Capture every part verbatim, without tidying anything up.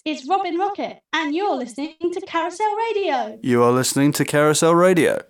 is Robin Rocket, and you're listening to Carousel Radio. You are listening to Carousel Radio.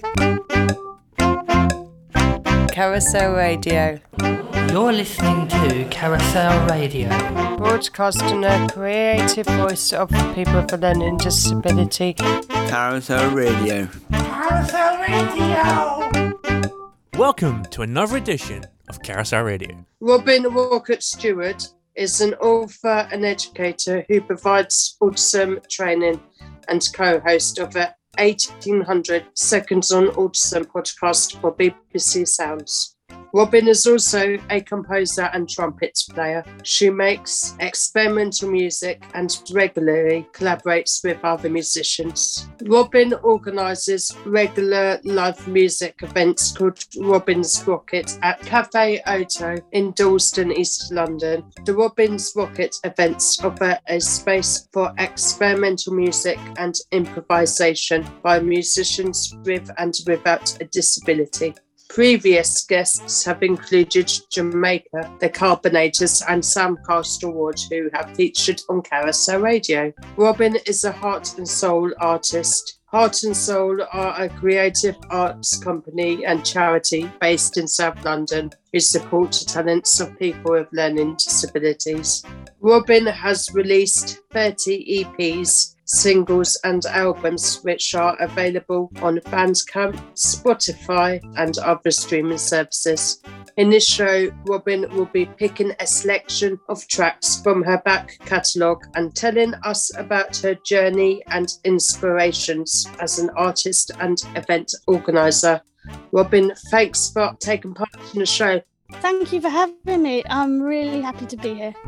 Carousel Radio. You're listening to Carousel Radio. Broadcasting a creative voice of people with a learning disability. Carousel Radio. Carousel Radio. Welcome to another edition of Carousel Radio. Robin Rocket Stewart is an author and educator who provides autism training and co-host of the eighteen hundred Seconds on Autism podcast for B B C Sounds. Robin is also a composer and trumpet player. She makes experimental music and regularly collaborates with other musicians. Robin organises regular live music events called Robin's Rocket at Cafe Oto in Dalston, East London. The Robin's Rocket events offer a space for experimental music and improvisation by musicians with and without a disability. Previous guests have included Jamaica, the Carbonators and Sam Castlewood, who have featured on Carousel Radio. Robin is a Heart and Soul artist. Heart and Soul are a creative arts company and charity based in South London who support the talents of people with learning disabilities. Robin has released thirty E Ps, singles and albums which are available on Bandcamp, Spotify and other streaming services. In this show, Robin will be picking a selection of tracks from her back catalogue and telling us about her journey and inspirations as an artist and event organiser. Robin, thanks for taking part in the show. Thank you for having me. I'm really happy to be here.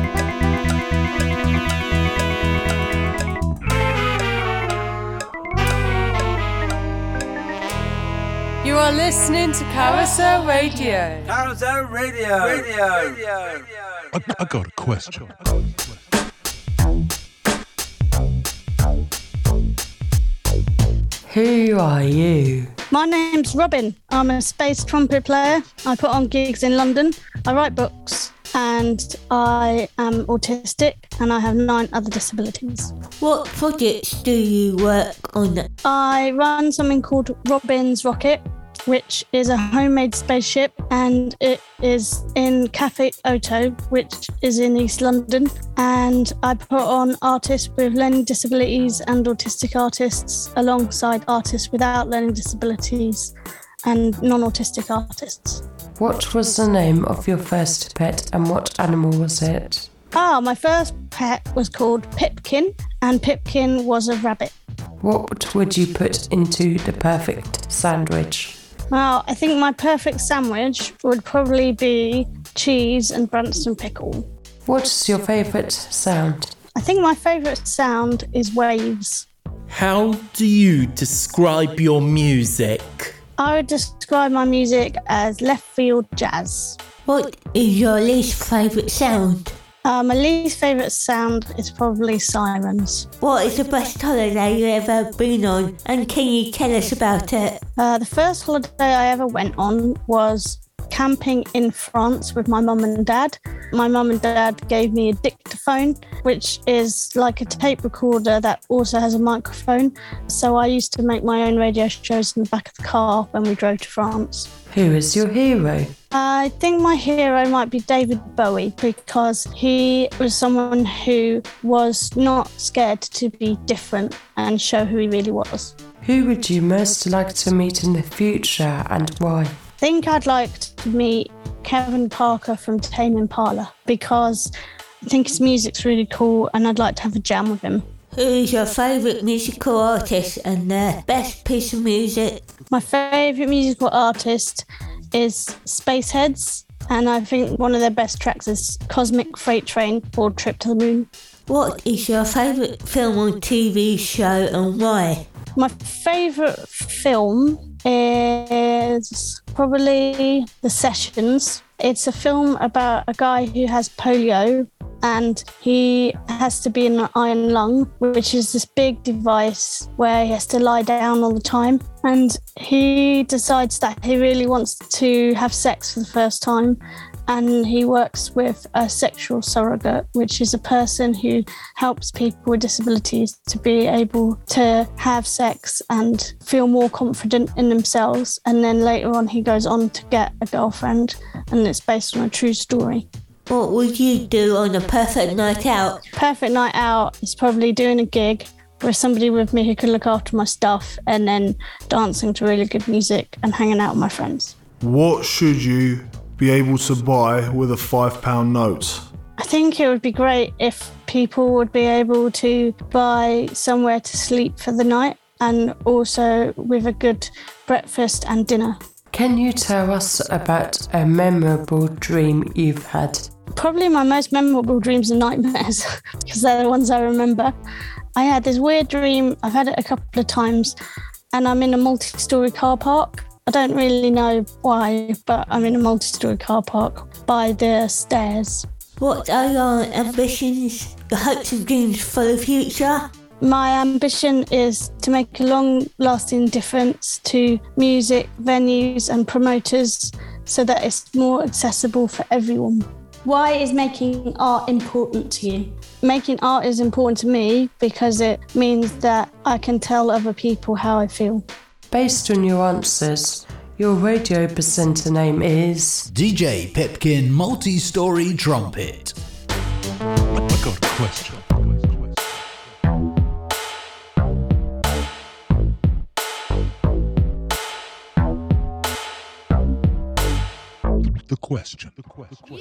You are listening to Carousel Radio. Carousel Radio. Radio. Radio. I, I got a question. Who are you? My name's Robin. I'm a space trumpet player. I put on gigs in London. I write books. And I am autistic and I have nine other disabilities. What projects do you work on? I run something called Robin's Rocket, which is a homemade spaceship, and it is in Cafe Oto, which is in East London. And I put on artists with learning disabilities and autistic artists alongside artists without learning disabilities and non-autistic artists. What was the name of your first pet and what animal was it? Ah, my first pet was called Pipkin, and Pipkin was a rabbit. What would you put into the perfect sandwich? Well, I think my perfect sandwich would probably be cheese and Branston pickle. What's your favourite sound? I think my favourite sound is waves. How do you describe your music? I would describe my music as left field jazz. What is your least favourite sound? Uh, my least favourite sound is probably sirens. What is the best holiday you ever been on, and can you tell us about it? Uh, the first holiday I ever went on was camping in France with my mum and dad. My mum and dad gave me a dictaphone, which is like a tape recorder that also has a microphone. So I used to make my own radio shows in the back of the car when we drove to France. Who is your hero? I think my hero might be David Bowie, because he was someone who was not scared to be different and show who he really was. Who would you most like to meet in the future and why? I think I'd like to meet Kevin Parker from Tame Impala, because I think his music's really cool and I'd like to have a jam with him. Who is your favourite musical artist and their best piece of music? My favourite musical artist is Spaceheads, and I think one of their best tracks is Cosmic Freight Train or Trip to the Moon. What is your favourite film or T V show and why? My favourite film is probably The Sessions. It's a film about a guy who has polio and he has to be in an iron lung, which is this big device where he has to lie down all the time. And he decides that he really wants to have sex for the first time. and he works with a sexual surrogate, which is a person who helps people with disabilities to be able to have sex and feel more confident in themselves. And then later on, he goes on to get a girlfriend, and it's based on a true story. What would you do on a perfect night out? Perfect night out is probably doing a gig with somebody with me who can look after my stuff, and then dancing to really good music and hanging out with my friends. What should you be able to buy with a five pound note? I think it would be great if people would be able to buy somewhere to sleep for the night, and also with a good breakfast and dinner. Can you tell us about a memorable dream you've had? Probably my most memorable dreams are nightmares, because they're the ones I remember. I had this weird dream, I've had it a couple of times, and I'm in a multi-storey car park. I don't really know why, but I'm in a multi-storey car park by the stairs. What are your ambitions, your hopes and dreams for the future? My ambition is to make a long-lasting difference to music venues and promoters so that it's more accessible for everyone. Why is making art important to you? Making art is important to me because it means that I can tell other people how I feel. Based on your answers, your radio presenter name is... D J Pipkin Multi-Story Trumpet. I got a question. The question. The question.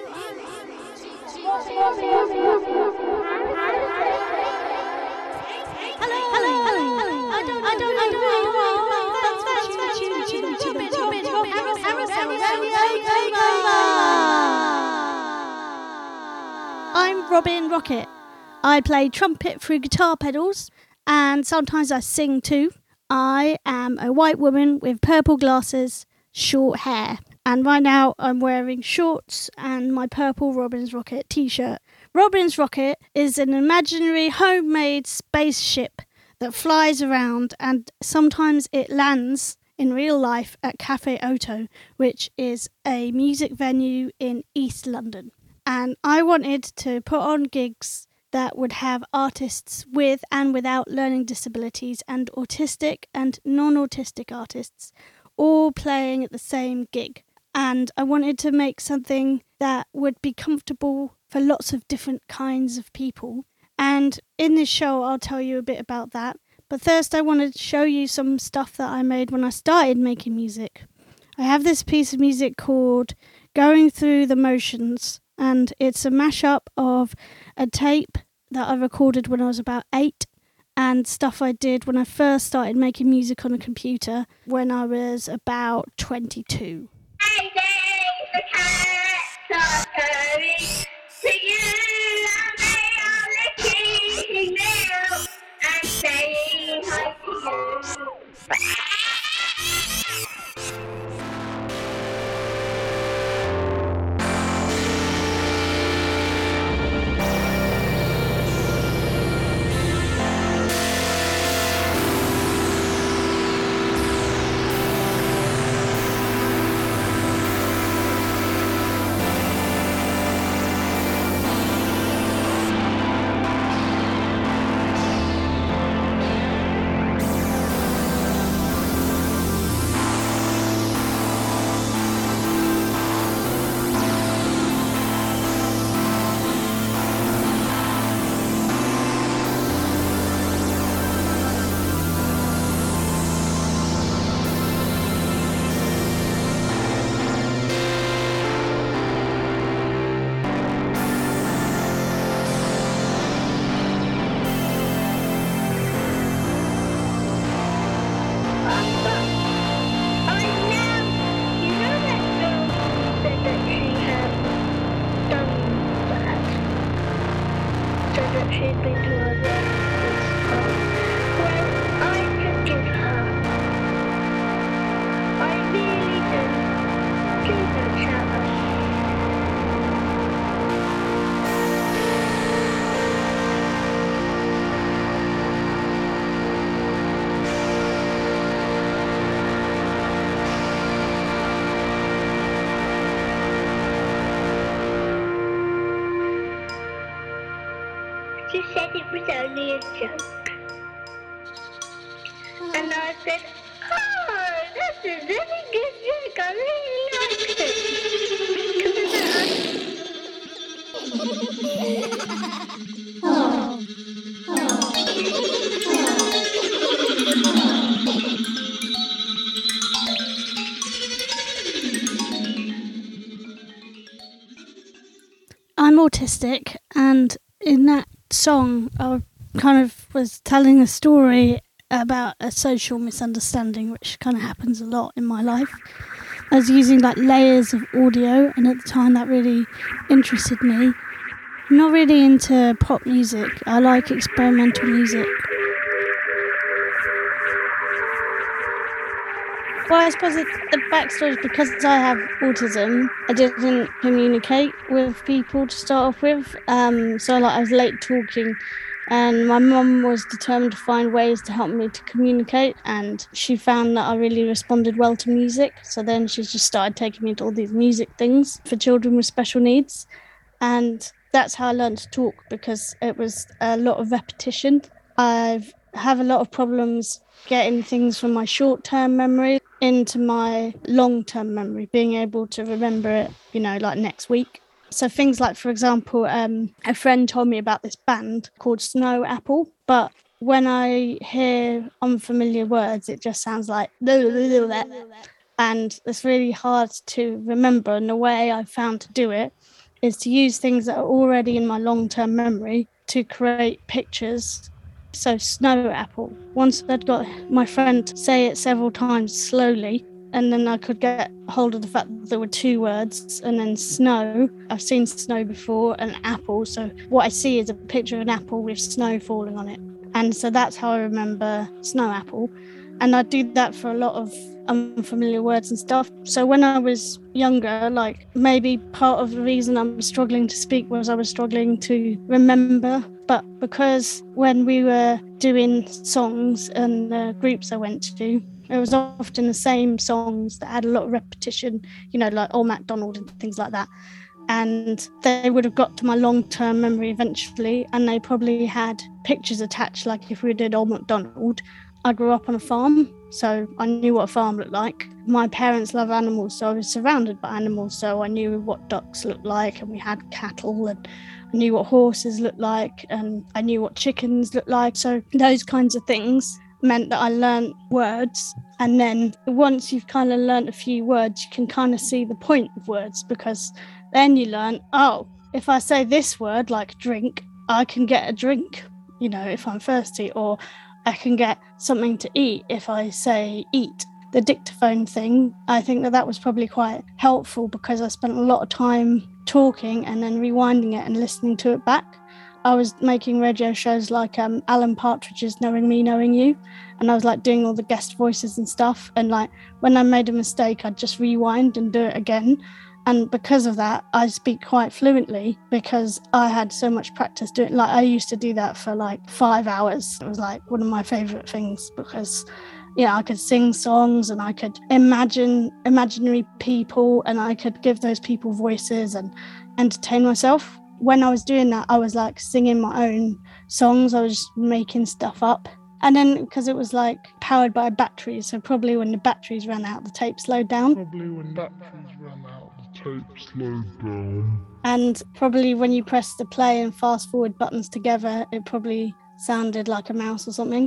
I'm Robin Rocket. I play trumpet through guitar pedals, and sometimes I sing too. I am a white woman with purple glasses, short hair. And right now I'm wearing shorts and my purple Robin's Rocket t-shirt. Robin's Rocket is an imaginary homemade spaceship that flies around, and sometimes it lands in real life at Cafe Oto, which is a music venue in East London. And I wanted to put on gigs that would have artists with and without learning disabilities and autistic and non-autistic artists all playing at the same gig. And I wanted to make something that would be comfortable for lots of different kinds of people. And in this show, I'll tell you a bit about that. But first, I wanted to show you some stuff that I made when I started making music. I have this piece of music called Going Through the Motions, and it's a mashup of a tape that I recorded when I was about eight and stuff I did when I first started making music on a computer when I was about twenty-two. said it was only a joke. And I said, oh, that's a really good joke. I really like it. Oh. I'm autistic, and in that song, I kind of was telling a story about a social misunderstanding, which kind of happens a lot in my life. I was using like layers of audio, and at the time that really interested me. I'm not really into pop music. I like experimental music. Well, I suppose it, the backstory is because I have autism, I didn't communicate with people to start off with. Um, so like I was late talking, and my mum was determined to find ways to help me to communicate, and she found that I really responded well to music. So then she just started taking me to all these music things for children with special needs. And that's how I learned to talk, because it was a lot of repetition. I have a lot of problems getting things from my short-term memory into my long-term memory, being able to remember it, you know, like next week. So things like, for example, um, a friend told me about this band called Snow Apple, but when I hear unfamiliar words, it just sounds like, and it's really hard to remember. And the way I've found to do it is to use things that are already in my long-term memory to create pictures. So Snow Apple, once I'd got my friend say it several times slowly, and then I could get hold of the fact that there were two words, and then snow, I've seen snow before, and apple, so what I see is a picture of an apple with snow falling on it. And so that's how I remember Snow Apple. And I do that for a lot of unfamiliar words and stuff. So when I was younger, like maybe part of the reason I'm struggling to speak was I was struggling to remember. But because when we were doing songs and the groups I went to, it was often the same songs that had a lot of repetition, you know, like Old MacDonald and things like that. And they would have got to my long-term memory eventually, and they probably had pictures attached, like if we did Old MacDonald. I grew up on a farm, so I knew what a farm looked like. My parents love animals, so I was surrounded by animals, so I knew what ducks looked like, and we had cattle, and I knew what horses looked like, and I knew what chickens looked like. So those kinds of things meant that I learned words, and then once you've kind of learned a few words, you can kind of see the point of words, because then you learn, oh, if I say this word, like drink, I can get a drink, you know, if I'm thirsty, or I can get something to eat if I say eat. The dictaphone thing, I think that that was probably quite helpful, because I spent a lot of time talking and then rewinding it and listening to it back. I was making radio shows like um, Alan Partridge's Knowing Me, Knowing You, and I was like doing all the guest voices and stuff, and like when I made a mistake, I'd just rewind and do it again. And because of that, I speak quite fluently, because I had so much practice doing. Like I used to do that for like five hours. It was like one of my favourite things, because, you know, I could sing songs and I could imagine imaginary people, and I could give those people voices and entertain myself. When I was doing that, I was like singing my own songs. I was just making stuff up. And then because it was like powered by batteries, so probably when the batteries ran out, the tape slowed down. Probably when batteries ran out, the tape slowed down. And probably when you press the play and fast forward buttons together, it probably sounded like a mouse or something.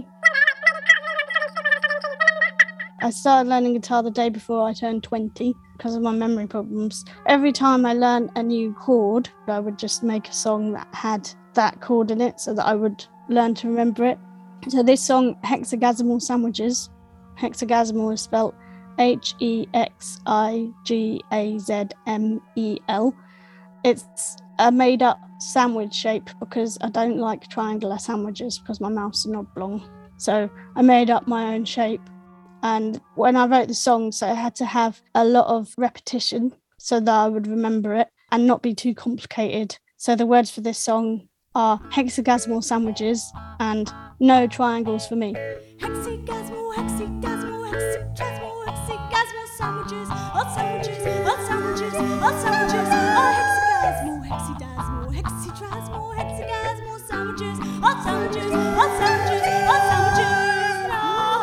I started learning guitar the day before I turned twenty because of my memory problems. Every time I learned a new chord, I would just make a song that had that chord in it so that I would learn to remember it. So this song, Hexagasmal Sandwiches, hexagasmal is spelled H E X I G A Z M E L. It's a made-up sandwich shape because I don't like triangular sandwiches because my mouth's an oblong. So I made up my own shape. And when I wrote the song, so I had to have a lot of repetition so that I would remember it and not be too complicated. So the words for this song are hexagasmal sandwiches and no triangles for me. Hexagasmal, hexagasmal, hexagasmal, hexagasmal sandwiches, hot sandwiches, hot sandwiches, hot sandwiches, oh hexagasmal, hexagasmal, hexagasmal, hexagasmal sandwiches, hot sandwiches, hot sandwiches, hot sandwiches. No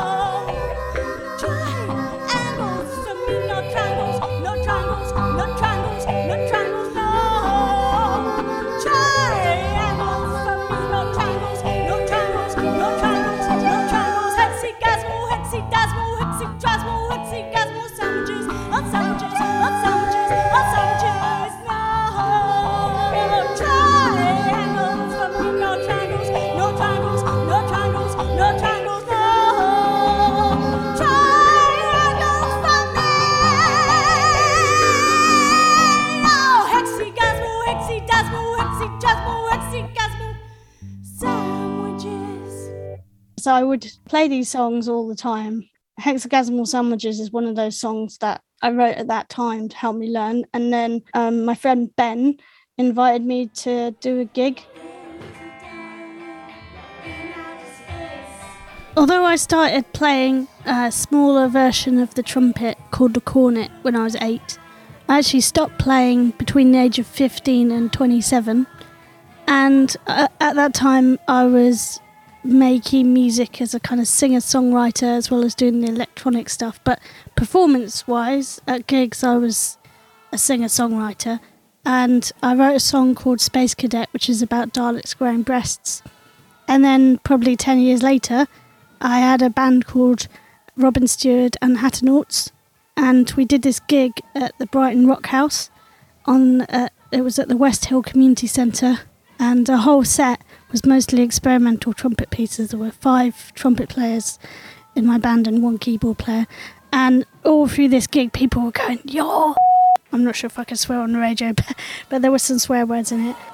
triangles for me, no triangles, no triangles, no triangles, no triangles, no triangles for me, no triangles, no triangles, no triangles, no triangles. Hexagasmo, hexagasmo, hexagasmo, hexagasmo sandwiches, hot sandwiches, hot sandwiches, hot sandwiches. No triangles for me, no triangles, no triangles, no triangles, no triangles, no triangles for me. No hexagasmo, hexagasmo, hexagasmo, hexagasmo sandwiches. So I would play these songs all the time. Hexagasmal Sandwiches is one of those songs that I wrote at that time to help me learn. And then um, my friend Ben invited me to do a gig. Although I started playing a smaller version of the trumpet called the cornet when I was eight, I actually stopped playing between the age of fifteen and twenty-seven. And uh, at that time I was making music as a kind of singer-songwriter as well as doing the electronic stuff. But performance-wise, at gigs I was a singer-songwriter. And I wrote a song called Space Cadet, which is about Daleks growing breasts. And then probably ten years later, I had a band called Robin Stewart and Hattonauts, and we did this gig at the Brighton Rock House. On uh, it was at the West Hill Community Centre, and the whole set was mostly experimental trumpet pieces. There were five trumpet players in my band and one keyboard player, and all through this gig people were going, yo! I'm not sure if I can swear on the radio, but, but there were some swear words in it.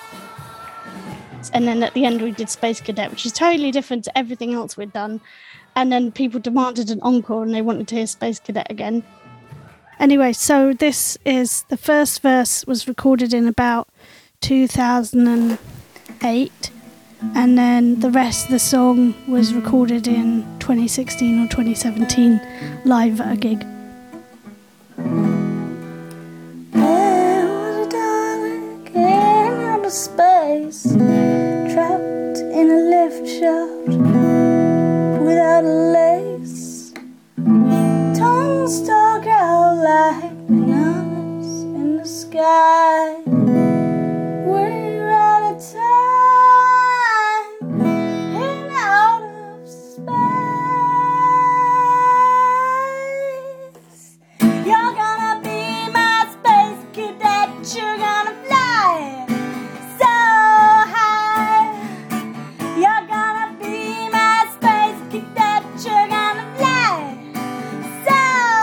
And then at the end we did Space Cadet, which is totally different to everything else we'd done. And then people demanded an encore and they wanted to hear Space Cadet again. Anyway, so this is, the first verse was recorded in about two thousand eight, and then the rest of the song was recorded in twenty sixteen or twenty seventeen live at a gig. There was a Dalek in outer space, trapped in a lift shaft without a lace. Tongues stuck out like bananas in the sky. We're out of time and out of space. You're gonna be my space cadet. You're gonna fly so high. You're gonna be my space cadet. You're gonna fly so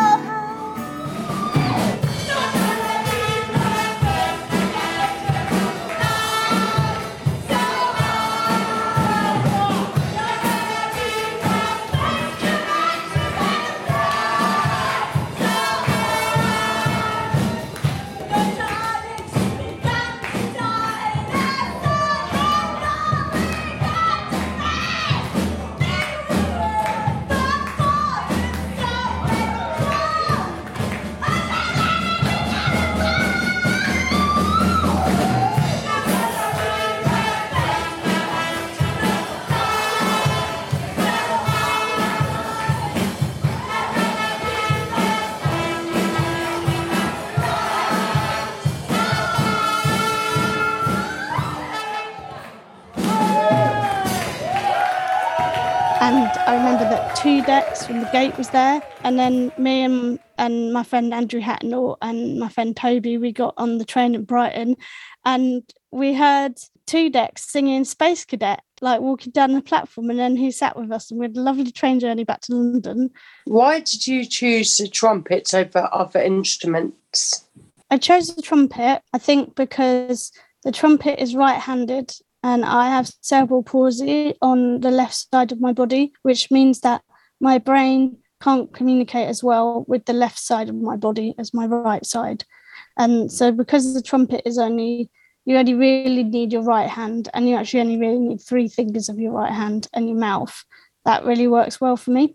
And I remember that two decks from the gate was there. And then me and, and my friend Andrew Hattonall and my friend Toby, we got on the train at Brighton and we heard two decks singing Space Cadet, like walking down the platform. And then he sat with us and we had a lovely train journey back to London. Why did you choose the trumpet over other instruments? I chose the trumpet, I think, because the trumpet is right-handed and I have cerebral palsy on the left side of my body, which means that my brain can't communicate as well with the left side of my body as my right side. And so because the trumpet is only, you only really need your right hand, and you actually only really need three fingers of your right hand and your mouth, that really works well for me.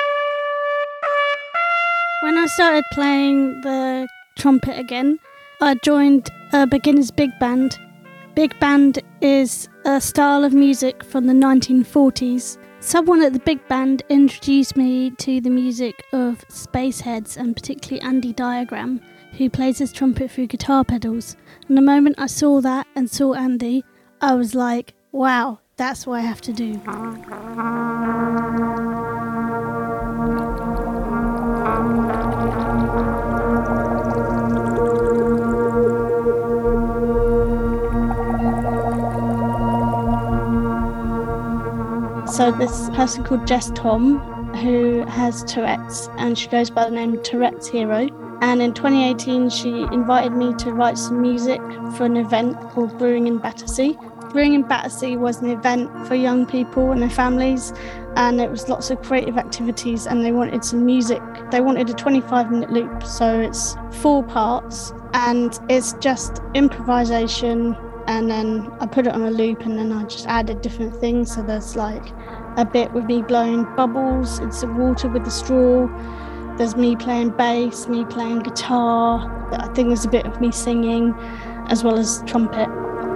When I started playing the trumpet again, I joined a beginner's big band, Big band is a style of music from the nineteen forties. Someone at the big band introduced me to the music of Spaceheads, and particularly Andy Diagram, who plays his trumpet through guitar pedals. And the moment I saw that and saw Andy, I was like, wow, that's what I have to do. So this person called Jess Tom, who has Tourette's, and she goes by the name Tourette's Hero. And in twenty eighteen, she invited me to write some music for an event called Brewing in Battersea. Brewing in Battersea was an event for young people and their families, and it was lots of creative activities, and they wanted some music. They wanted a twenty-five minute loop, so it's four parts, and it's just improvisation, and then I put it on a loop, and then I just added different things. So there's like a bit with me blowing bubbles into the water with the straw. There's me playing bass, me playing guitar. I think there's a bit of me singing, as well as trumpet.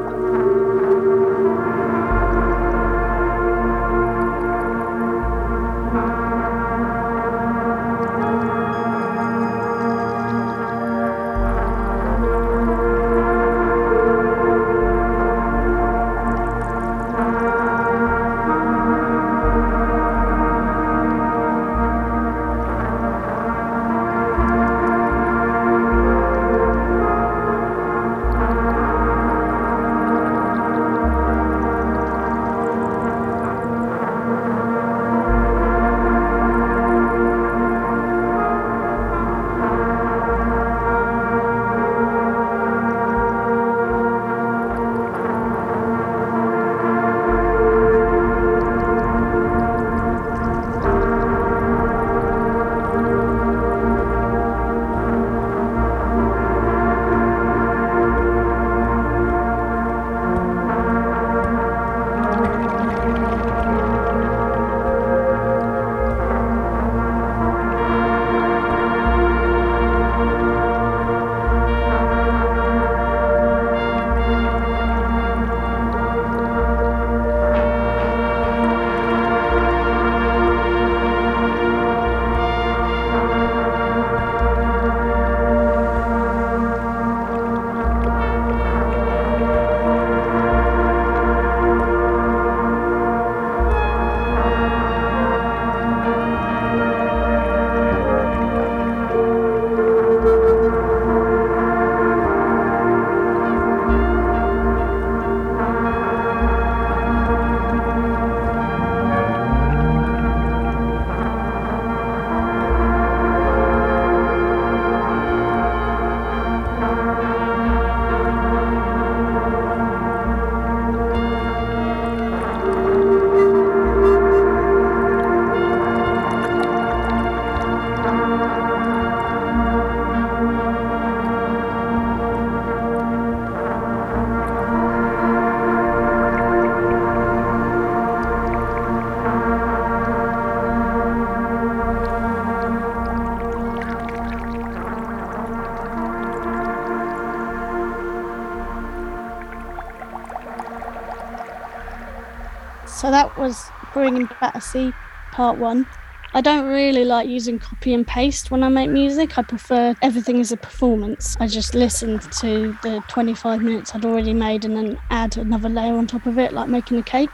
So that was Brewing in Battersea, part one. I don't really like using copy and paste when I make music. I prefer everything as a performance. I just listen to the twenty-five minutes I'd already made and then add another layer on top of it, like making a cake.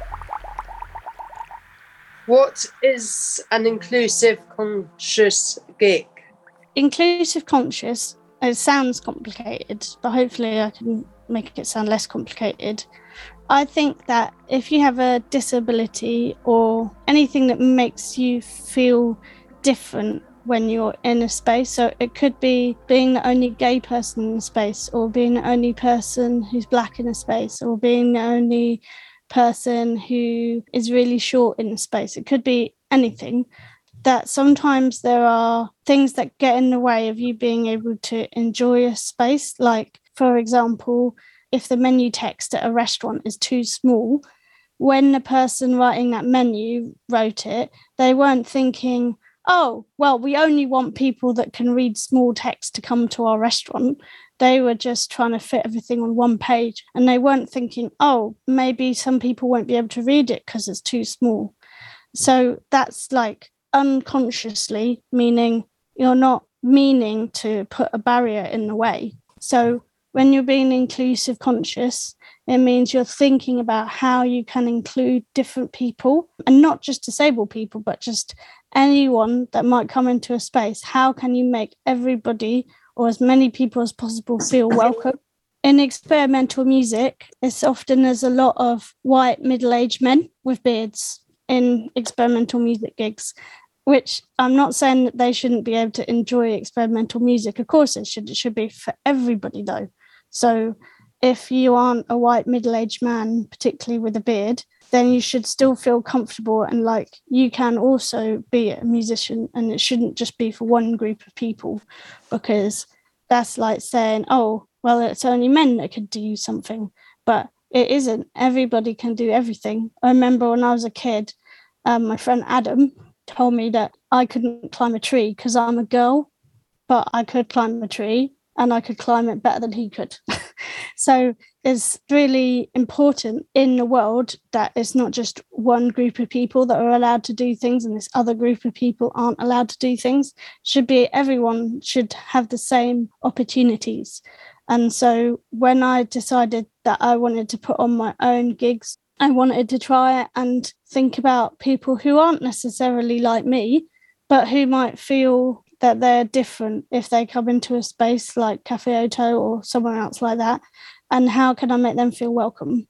What is an inclusive conscious gig? Inclusive conscious, it sounds complicated, but hopefully I can make it sound less complicated. I think that if you have a disability or anything that makes you feel different when you're in a space, so it could be being the only gay person in a space, or being the only person who's black in a space, or being the only person who is really short in a space. It could be anything. That sometimes there are things that get in the way of you being able to enjoy a space. Like, for example, if the menu text at a restaurant is too small, when the person writing that menu wrote it, they weren't thinking, oh, well, we only want people that can read small text to come to our restaurant. They were just trying to fit everything on one page, and they weren't thinking, oh, maybe some people won't be able to read it because it's too small. So that's like unconsciously, meaning you're not meaning to put a barrier in the way. So when you're being inclusive conscious, it means you're thinking about how you can include different people, and not just disabled people, but just anyone that might come into a space. How can you make everybody, or as many people as possible, feel welcome? In experimental music, it's often there's a lot of white middle-aged men with beards in experimental music gigs, which I'm not saying that they shouldn't be able to enjoy experimental music. Of course it should. It should be for everybody, though. So if you aren't a white middle-aged man, particularly with a beard, then you should still feel comfortable and like you can also be a musician, and it shouldn't just be for one group of people, because that's like saying, oh, well, it's only men that could do something. But it isn't. Everybody can do everything. I remember when I was a kid, um, my friend Adam told me that I couldn't climb a tree because I'm a girl, but I could climb a tree and I could climb it better than he could. So it's really important in the world that it's not just one group of people that are allowed to do things and this other group of people aren't allowed to do things. It should be everyone should have the same opportunities. And so when I decided that I wanted to put on my own gigs, I wanted to try and think about people who aren't necessarily like me, but who might feel that they're different if they come into a space like Cafe Oto or somewhere else like that. And how can I make them feel welcome?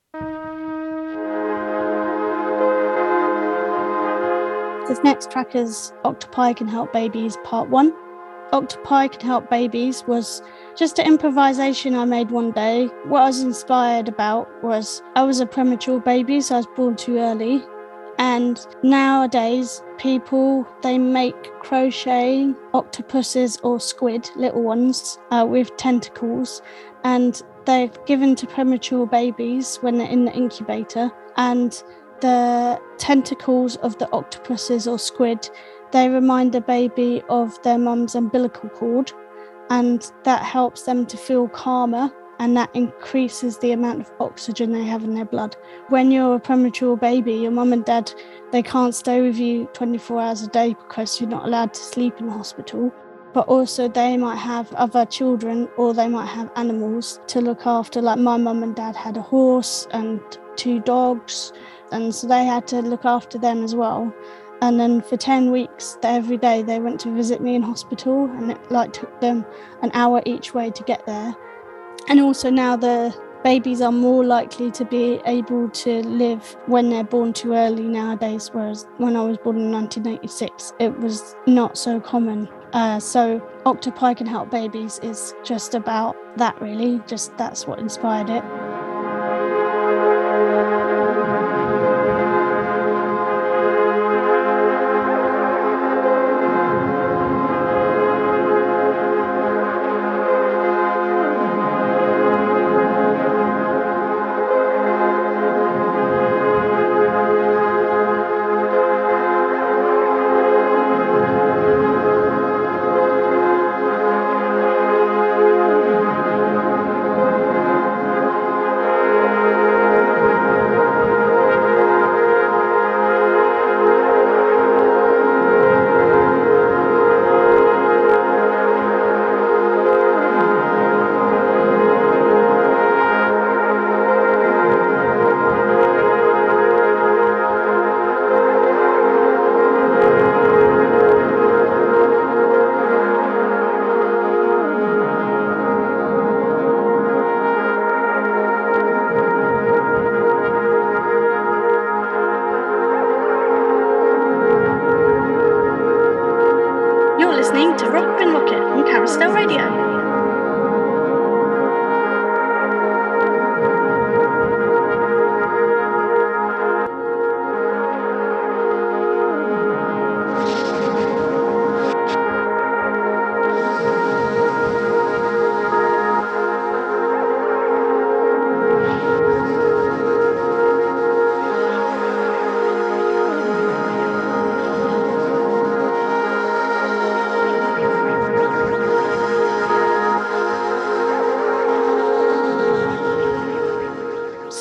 This next track is Octopi Can Help Babies Part one. Octopi Can Help Babies was just an improvisation I made one day. What I was inspired about was I was a premature baby, so I was born too early. And nowadays, people, they make crochet octopuses or squid, little ones, uh, with tentacles. And they're given to premature babies when they're in the incubator. And the tentacles of the octopuses or squid, they remind the baby of their mum's umbilical cord. And that helps them to feel calmer, and that increases the amount of oxygen they have in their blood. When you're a premature baby, your mum and dad, they can't stay with you twenty-four hours a day because you're not allowed to sleep in the hospital. But also they might have other children, or they might have animals to look after. Like my mum and dad had a horse and two dogs, and so they had to look after them as well. And then for ten weeks, every day they went to visit me in hospital, and it like took them an hour each way to get there. And also now the babies are more likely to be able to live when they're born too early nowadays, whereas when I was born in nineteen eighty-six, it was not so common. Uh, so Octopi Can Help Babies is just about that, really. Just that's what inspired it.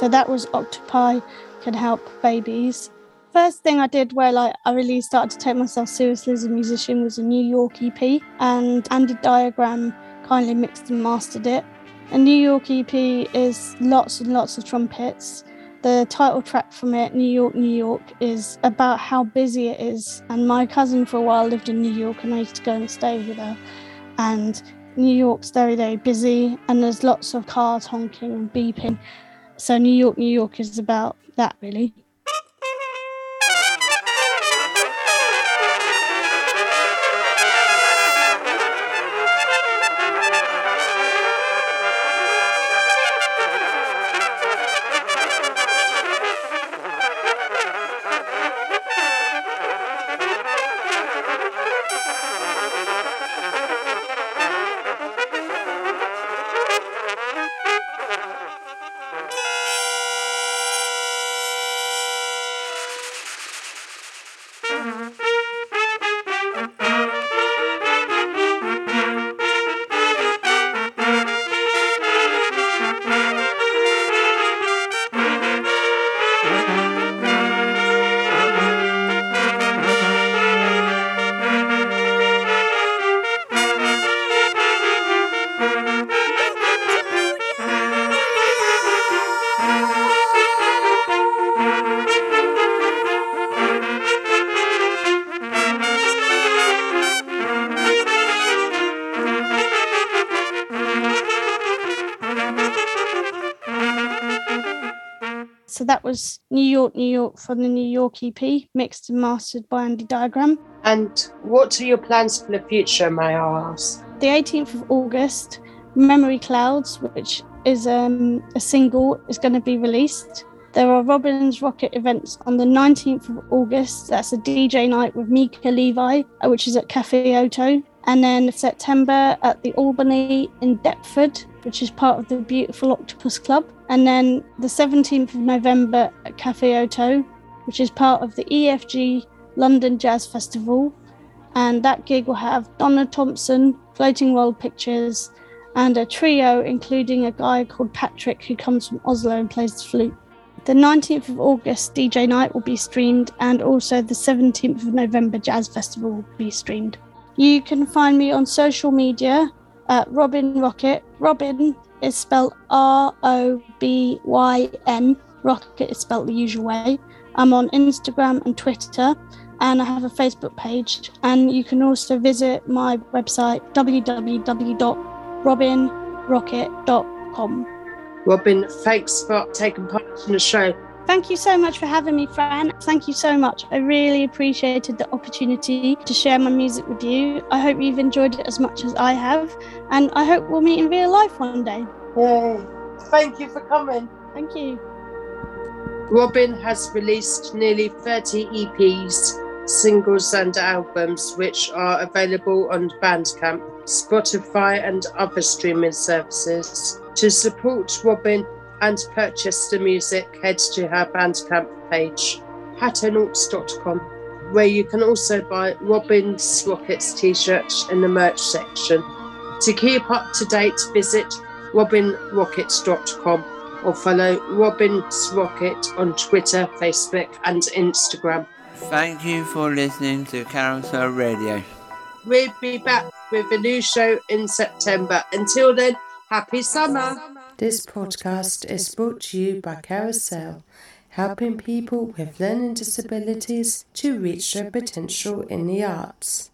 So that was Octopi Can Help Babies. First thing I did where like I really started to take myself seriously as a musician was a New York E P, and Andy Diagram kindly mixed and mastered it. A New York E P is lots and lots of trumpets. The title track from it, New York, New York, is about how busy it is. And my cousin for a while lived in New York and I used to go and stay with her. And New York's very, very busy and there's lots of cars honking and beeping. So New York, New York is about that, really. So that was New York, New York from the New York E P, mixed and mastered by Andy Diagram. And what are your plans for the future, may I ask? The eighteenth of August, Memory Clouds, which is um, a single, is going to be released. There are Robin's Rocket events on the nineteenth of August. That's a D J night with Mika Levi, which is at Cafe Oto. And then September at the Albany in Deptford, which is part of the Beautiful Octopus Club. And then the seventeenth of November at Cafe Oto, which is part of the E F G London Jazz Festival. And that gig will have Donna Thompson, Floating World Pictures, and a trio including a guy called Patrick who comes from Oslo and plays the flute. The nineteenth of August D J night will be streamed, and also the seventeenth of November Jazz Festival will be streamed. You can find me on social media at Robin Rocket. Robin is spelled R O B Y N. Rocket is spelled the usual way. I'm on Instagram and Twitter, and I have a Facebook page. And you can also visit my website, w w w dot robin rocket dot com. Robin, thanks for taking part in the show. Thank you so much for having me, Fran. Thank you so much. I really appreciated the opportunity to share my music with you. I hope you've enjoyed it as much as I have, and I hope we'll meet in real life one day. Yay. Thank you for coming. Thank you. Robin has released nearly thirty E Ps, singles and albums, which are available on Bandcamp, Spotify and other streaming services. To support Robin and purchase the music, head to her Bandcamp page, hattonauts dot com, where you can also buy Robin's Rockets t-shirts in the merch section. To keep up to date, visit robin rockets dot com or follow Robin's Rocket on Twitter, Facebook and Instagram. Thank you for listening to Carousel Radio. We'll be back with a new show in September. Until then, happy summer. This podcast is brought to you by Carousel, helping people with learning disabilities to reach their potential in the arts.